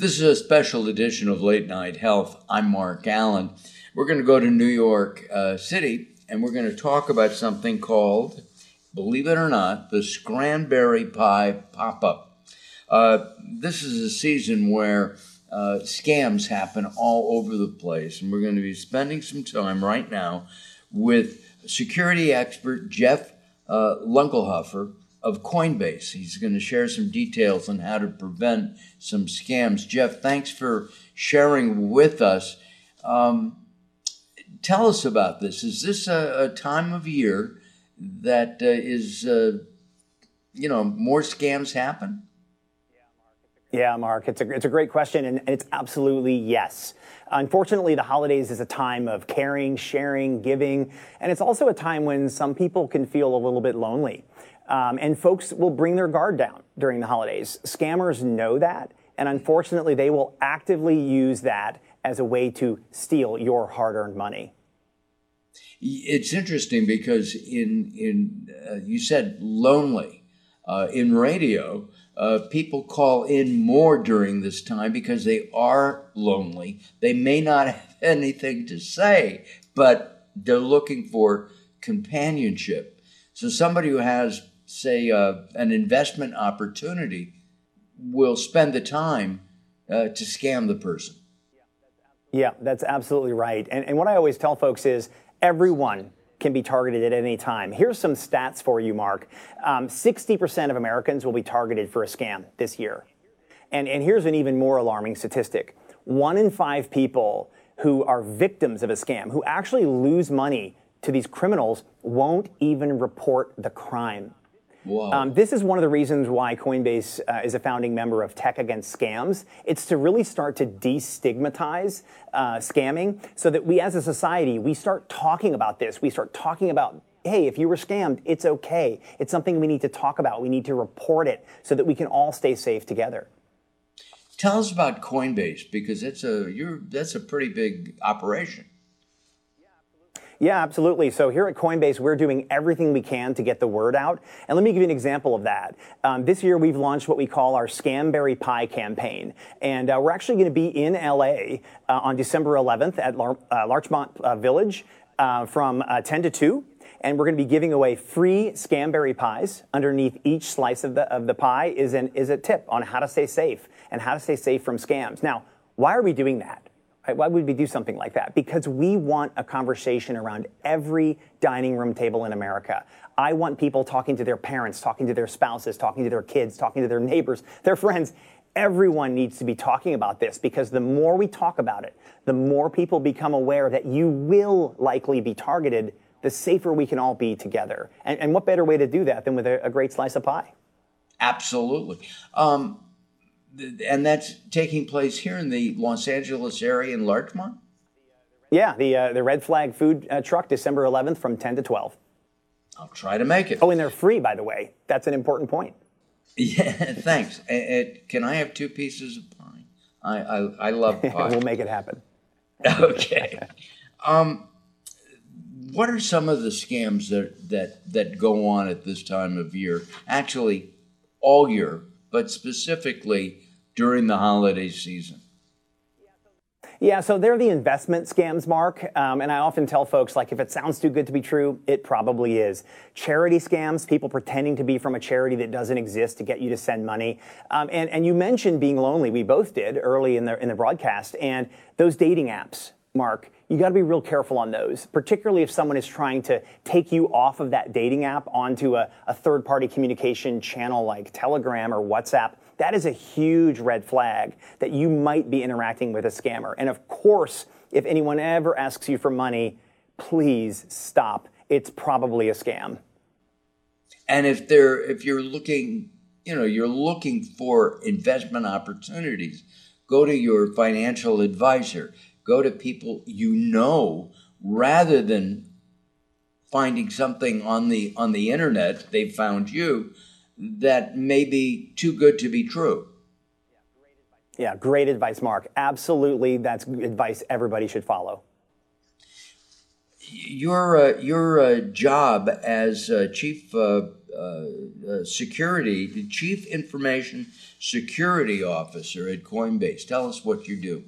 This is a special edition of Late Night Health. I'm Mark Allen. We're going to go to New York City, and we're going to talk about something called, believe it or not, the Scranberry Pie Pop-Up. This is a season where scams happen all over the place, and we're going to be spending some time right now with security expert Jeff Lunkelhofer of Coinbase. He's going to share some details on how to prevent some scams. Jeff, thanks for sharing with us. Tell us about this. Is this a time of year that is, more scams happen? Yeah, Mark, it's a great question, and it's absolutely yes. Unfortunately, the holidays is a time of caring, sharing, giving, and it's also a time when some people can feel a little bit lonely. And folks will bring their guard down during the holidays. Scammers know that, and unfortunately, they will actively use that as a way to steal your hard-earned money. It's interesting because you said lonely. In radio, people call in more during this time because they are lonely. They may not have anything to say, but they're looking for companionship. So somebody who has, say, an investment opportunity will spend the time to scam the person. Yeah, that's absolutely right. And what I always tell folks is everyone can be targeted at any time. Here's some stats for you, Mark. 60% of Americans will be targeted for a scam this year. And here's an even more alarming statistic. 1 in 5 people who are victims of a scam, who actually lose money to these criminals, won't even report the crime. Wow. This is one of the reasons why Coinbase is a founding member of Tech Against Scams. It's to really start to destigmatize scamming so that we as a society, we start talking about this. We start talking about, hey, if you were scammed, it's okay. It's something we need to talk about. We need to report it so that we can all stay safe together. Tell us about Coinbase, because that's a pretty big operation. Yeah, absolutely. So here at Coinbase, we're doing everything we can to get the word out. And let me give you an example of that. This year, we've launched what we call our Scamberry Pie campaign. And we're actually going to be in LA on December 11th at Larchmont Village from 10 to 2. And we're going to be giving away free Scamberry pies. Underneath each slice of the pie is a tip on how to stay safe and how to stay safe from scams. Now, why are we doing that? Why would we do something like that? Because we want a conversation around every dining room table in America. I want people talking to their parents, talking to their spouses, talking to their kids, talking to their neighbors, their friends. Everyone needs to be talking about this, because the more we talk about it, the more people become aware that you will likely be targeted, the safer we can all be together. And what better way to do that than with a great slice of pie? Absolutely. And that's taking place here in the Los Angeles area in Larchmont? Yeah, the Red Flag food truck, December 11th from 10 to 12. I'll try to make it. Oh, and they're free, by the way. That's an important point. Yeah, thanks. Can I have 2 pieces of pie? I love pie. We'll make it happen. Okay. What are some of the scams that go on at this time of year? Actually, all year, but specifically during the holiday season? Yeah, so they're the investment scams, Mark. And I often tell folks, like, if it sounds too good to be true, it probably is. Charity scams, people pretending to be from a charity that doesn't exist to get you to send money. And you mentioned being lonely. We both did early in the broadcast. And those dating apps, Mark, you got to be real careful on those, particularly if someone is trying to take you off of that dating app onto a third-party communication channel like Telegram or WhatsApp. That is a huge red flag that you might be interacting with a scammer. And of course, if anyone ever asks you for money, please stop. It's probably a scam. And if you're looking, you're looking for investment opportunities, go to your financial advisor. Go to people rather than finding something on the internet. They found you that may be too good to be true. Yeah, great advice, Mark. Absolutely, that's advice everybody should follow. Your job as chief security, the Chief Information Security Officer at Coinbase. Tell us what you do.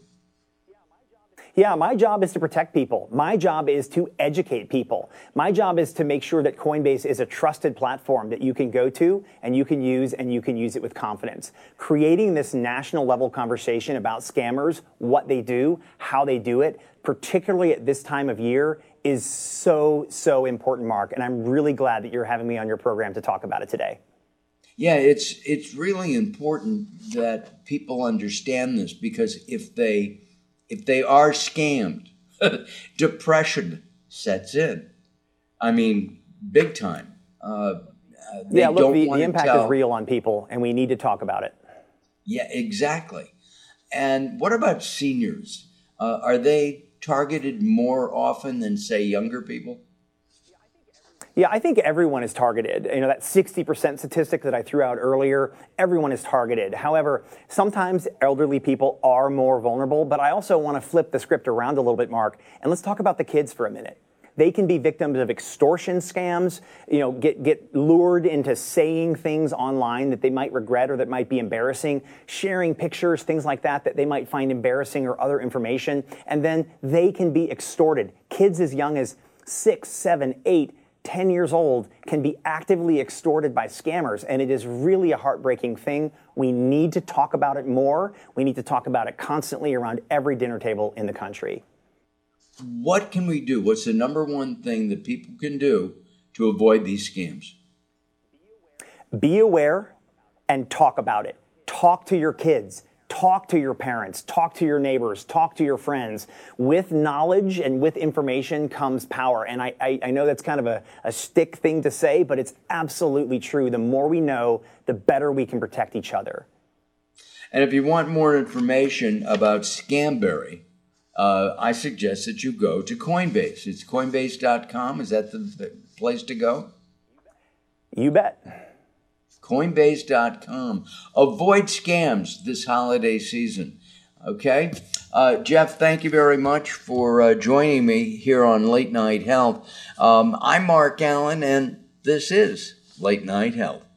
Yeah, my job is to protect people. My job is to educate people. My job is to make sure that Coinbase is a trusted platform that you can go to and you can use it with confidence. Creating this national level conversation about scammers, what they do, how they do it, particularly at this time of year, is so, so important, Mark. And I'm really glad that you're having me on your program to talk about it today. Yeah, it's really important that people understand this, because if they are scammed, depression sets in. I mean, big time. Yeah, look, the impact is real on people, and we need to talk about it. Yeah, exactly. And what about seniors? Are they targeted more often than, say, younger people? Yeah, I think everyone is targeted. You know, that 60% statistic that I threw out earlier, everyone is targeted. However, sometimes elderly people are more vulnerable, but I also want to flip the script around a little bit, Mark, and let's talk about the kids for a minute. They can be victims of extortion scams, you know, get lured into saying things online that they might regret or that might be embarrassing, sharing pictures, things like that they might find embarrassing, or other information, and then they can be extorted. Kids as young as 6, 7, 8, 10 years old can be actively extorted by scammers, and it is really a heartbreaking thing. We need to talk about it more. We need to talk about it constantly around every dinner table in the country. What can we do? What's the number one thing that people can do to avoid these scams? Be aware and talk about it. Talk to your kids. Talk to your parents, talk to your neighbors, talk to your friends. With knowledge and with information comes power. And I know that's kind of a stick thing to say, but it's absolutely true. The more we know, the better we can protect each other. And if you want more information about Scamberry, I suggest that you go to Coinbase. It's Coinbase.com. Is that the place to go? You bet. Coinbase.com. Avoid scams this holiday season. Okay? Jeff, thank you very much for joining me here on Late Night Health. I'm Mark Allen, and this is Late Night Health.